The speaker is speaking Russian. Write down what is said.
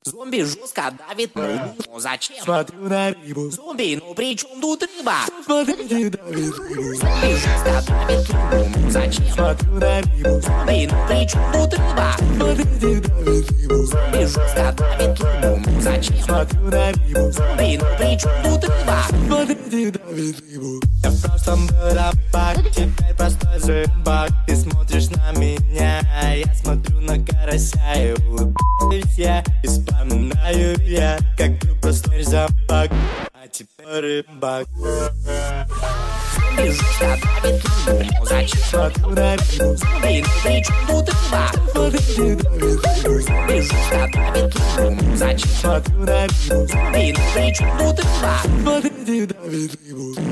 Зомби жестко давит, ну зачем? Смотрю на рыбу. Зомби, ну при чем тут рыба? Смотрите, давит рыбу. Зомби жестко давит, ну зачем? Смотрю на рыбу. Зомби, ну при чем тут рыба? Смотрите, давит рыбу. Зомби жестко давит, ну зачем? Смотрю на рыбу. Зомби, ну при чем тут рыба? Смотрите, давит рыбу. Я в прошлом был рыбак, теперь простой зомбак. Ты смотришь на меня, я смотрю на карася и улыбаюсь я. И вспоминаю я, как был простой зомбак, а теперь рыбак. Зомби жестко давит, ну зачем? Смотрю на рыбу. Зомби, ну при чем тут рыба? Смотрите, давит рыбу. Зомби жестко давит, ну зачем? Смотрю на рыбу. Зомби, ну при чем тут рыба? Смотрите, давит рыбу.